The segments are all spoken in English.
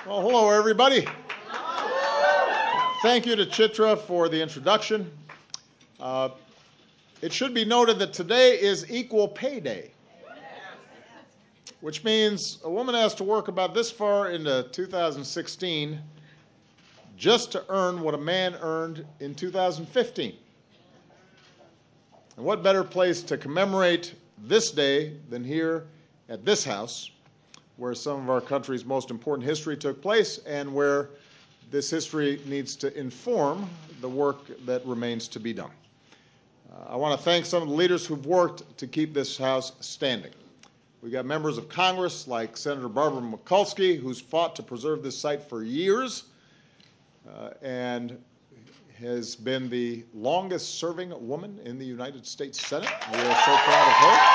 Well, hello, everybody. Thank you to Chitra for the introduction. It should be noted that today is Equal Pay Day, which means a woman has to work about this far into 2016 just to earn what a man earned in 2015. And what better place to commemorate this day than here at this house, where some of our country's most important history took place and where this history needs to inform the work that remains to be done. I want to thank some of the leaders who've worked to keep this House standing. We've got members of Congress like Senator Barbara Mikulski, who's fought to preserve this site for years and has been the longest-serving woman in the United States Senate. We are so proud of her.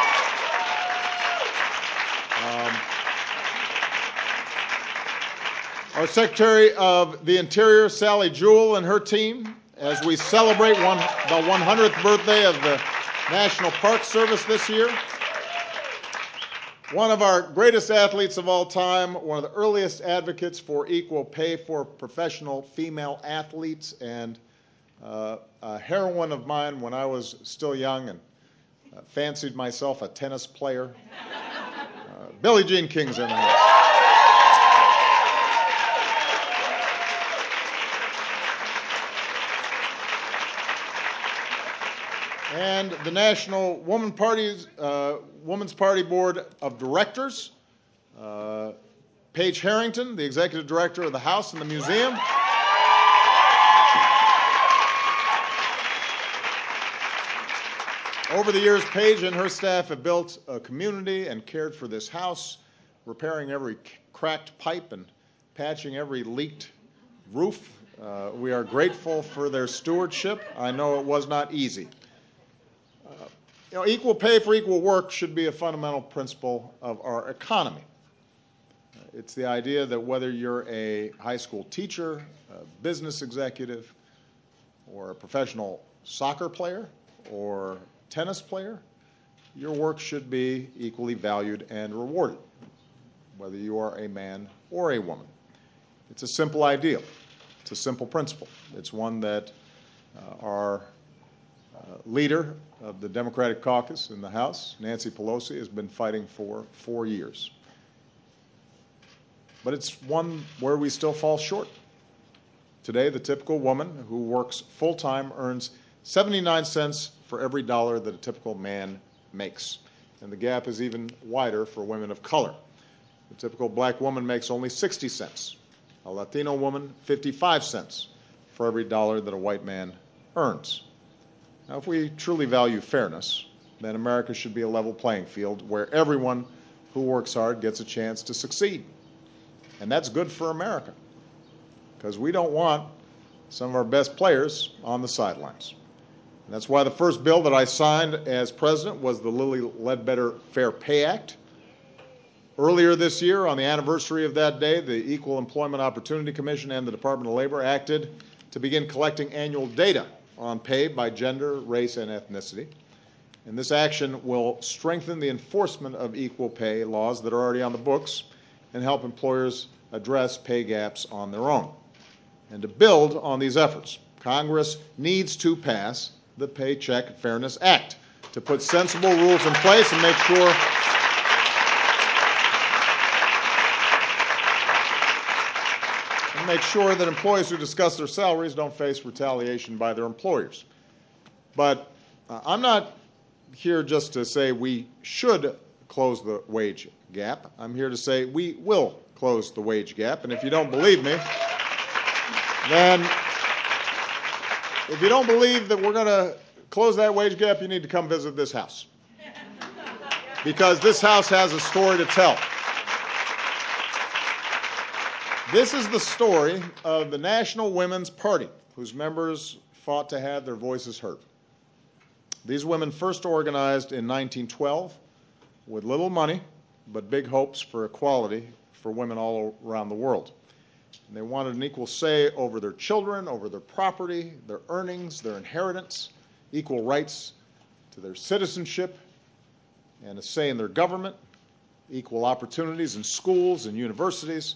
Our Secretary of the Interior, Sally Jewell, and her team, as we celebrate the 100th birthday of the National Park Service this year. One of our greatest athletes of all time, one of the earliest advocates for equal pay for professional female athletes, and a heroine of mine when I was still young and fancied myself a tennis player. Billie Jean King's in the house. And the National Women's Party Board of Directors, Paige Harrington, the Executive Director of the House and the Museum. Over the years, Paige and her staff have built a community and cared for this house, repairing every cracked pipe and patching every leaked roof. We are grateful for their stewardship. I know it was not easy. Equal pay for equal work should be a fundamental principle of our economy. It's the idea that whether you're a high school teacher, a business executive, or a professional soccer player or tennis player, your work should be equally valued and rewarded, whether you are a man or a woman. It's a simple ideal. It's a simple principle. It's one that our leader of the Democratic caucus in the House, Nancy Pelosi, has been fighting for 4 years. But it's one where we still fall short. Today, the typical woman who works full-time earns 79 cents for every dollar that a typical man makes. And the gap is even wider for women of color. The typical black woman makes only 60 cents. A Latino woman, 55 cents for every dollar that a white man earns. Now, if we truly value fairness, then America should be a level playing field where everyone who works hard gets a chance to succeed. And that's good for America, because we don't want some of our best players on the sidelines. And that's why the first bill that I signed as president was the Lilly Ledbetter Fair Pay Act. Earlier this year, on the anniversary of that day, the Equal Employment Opportunity Commission and the Department of Labor acted to begin collecting annual data on pay by gender, race, and ethnicity. And this action will strengthen the enforcement of equal pay laws that are already on the books and help employers address pay gaps on their own. And to build on these efforts, Congress needs to pass the Paycheck Fairness Act to put sensible rules in place and make sure that employees who discuss their salaries don't face retaliation by their employers. But I'm not here just to say we should close the wage gap. I'm here to say we will close the wage gap. And if you don't believe me, then if you don't believe that we're going to close that wage gap, you need to come visit this house, because this house has a story to tell. This is the story of the National Women's Party, whose members fought to have their voices heard. These women first organized in 1912 with little money, but big hopes for equality for women all around the world. And they wanted an equal say over their children, over their property, their earnings, their inheritance, equal rights to their citizenship, and a say in their government, equal opportunities in schools and universities,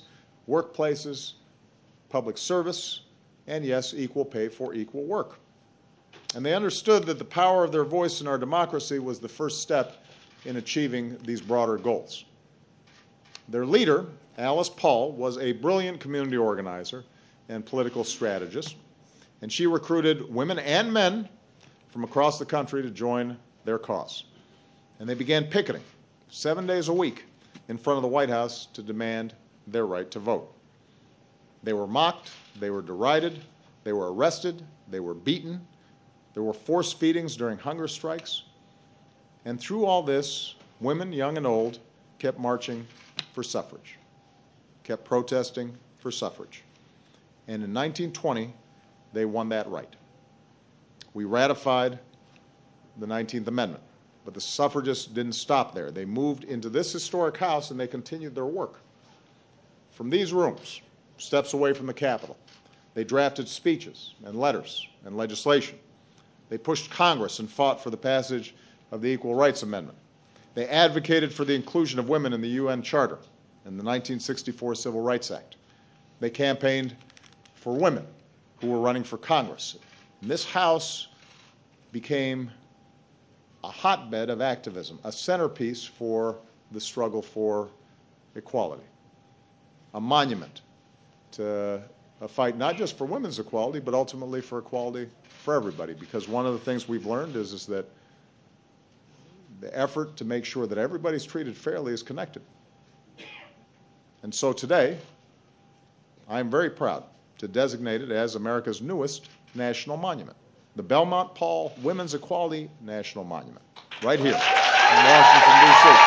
workplaces, public service, and yes, equal pay for equal work. And they understood that the power of their voice in our democracy was the first step in achieving these broader goals. Their leader, Alice Paul, was a brilliant community organizer and political strategist, and she recruited women and men from across the country to join their cause. And they began picketing 7 days a week in front of the White House to demand their right to vote. They were mocked, they were derided, they were arrested, they were beaten, there were forced feedings during hunger strikes. And through all this, women, young and old, kept marching for suffrage, kept protesting for suffrage. And in 1920, they won that right. We ratified the 19th Amendment, but the suffragists didn't stop there. They moved into this historic house and they continued their work. From these rooms, steps away from the Capitol, they drafted speeches and letters and legislation. They pushed Congress and fought for the passage of the Equal Rights Amendment. They advocated for the inclusion of women in the UN Charter and the 1964 Civil Rights Act. They campaigned for women who were running for Congress. And this House became a hotbed of activism, a centerpiece for the struggle for equality, a monument to a fight not just for women's equality, but ultimately for equality for everybody. Because one of the things we've learned is that the effort to make sure that everybody's treated fairly is connected. And so today, I am very proud to designate it as America's newest national monument, the Belmont Paul Women's Equality National Monument, right here in Washington, D.C.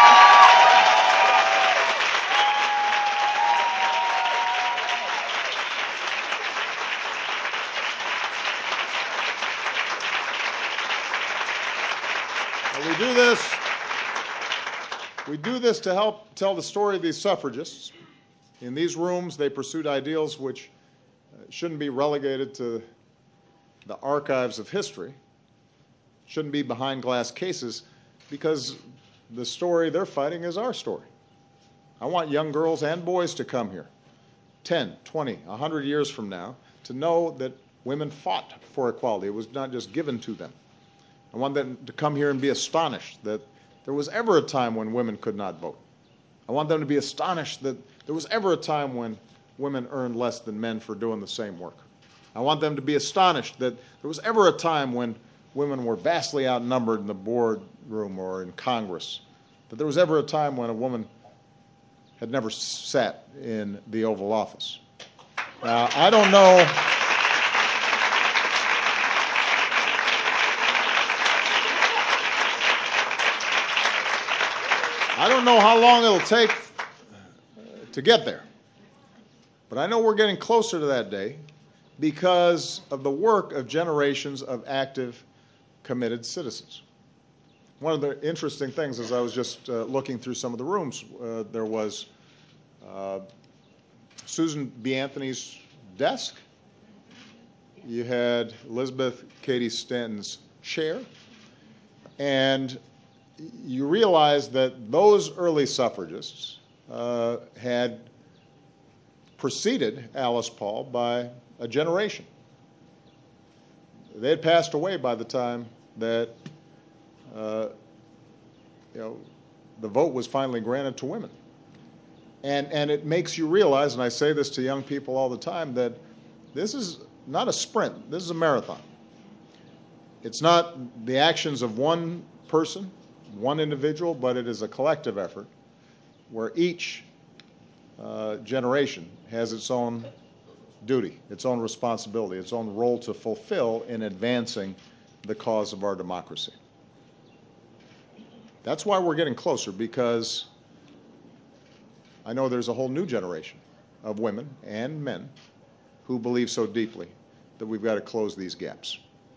We do this to help tell the story of these suffragists. In these rooms, they pursued ideals which shouldn't be relegated to the archives of history, shouldn't be behind glass cases, because the story they're fighting is our story. I want young girls and boys to come here 10, 20, 100 years from now to know that women fought for equality. It was not just given to them. I want them to come here and be astonished that there was ever a time when women could not vote. I want them to be astonished that there was ever a time when women earned less than men for doing the same work. I want them to be astonished that there was ever a time when women were vastly outnumbered in the boardroom or in Congress, that there was ever a time when a woman had never sat in the Oval Office. Now, I don't know. I don't know how long it'll take to get there, but I know we're getting closer to that day because of the work of generations of active, committed citizens. One of the interesting things, as I was just looking through some of the rooms, there was Susan B. Anthony's desk. You had Elizabeth Cady Stanton's chair, and you realize that those early suffragists had preceded Alice Paul by a generation. They had passed away by the time that the vote was finally granted to women. And it makes you realize, and I say this to young people all the time, that this is not a sprint. This is a marathon. It's not the actions of one person, one individual, but it is a collective effort where each generation has its own duty, its own responsibility, its own role to fulfill in advancing the cause of our democracy. That's why we're getting closer, because I know there's a whole new generation of women and men who believe so deeply that we've got to close these gaps.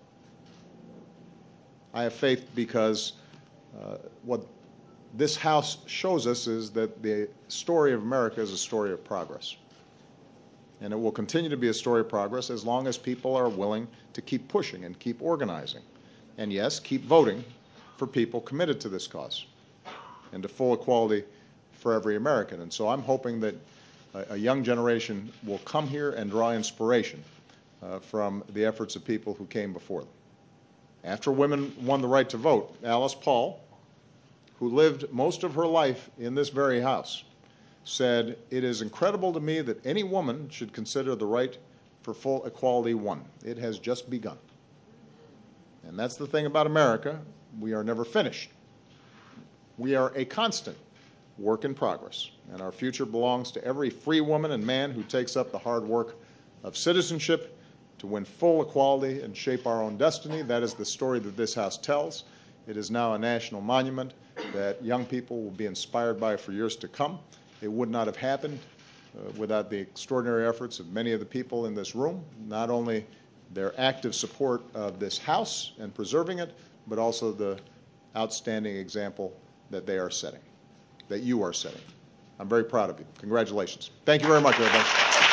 I have faith because what this House shows us is that the story of America is a story of progress. And it will continue to be a story of progress as long as people are willing to keep pushing and keep organizing. And yes, keep voting for people committed to this cause and to full equality for every American. And so I'm hoping that a young generation will come here and draw inspiration from the efforts of people who came before them. After women won the right to vote, Alice Paul, who lived most of her life in this very house, said, "It is incredible to me that any woman should consider the right for full equality won. It has just begun." And that's the thing about America. We are never finished. We are a constant work in progress, and our future belongs to every free woman and man who takes up the hard work of citizenship to win full equality and shape our own destiny. That is the story that this House tells. It is now a national monument that young people will be inspired by for years to come. It would not have happened without the extraordinary efforts of many of the people in this room, not only their active support of this House and preserving it, but also the outstanding example that they are setting, that you are setting. I'm very proud of you. Congratulations. Thank you very much, everybody.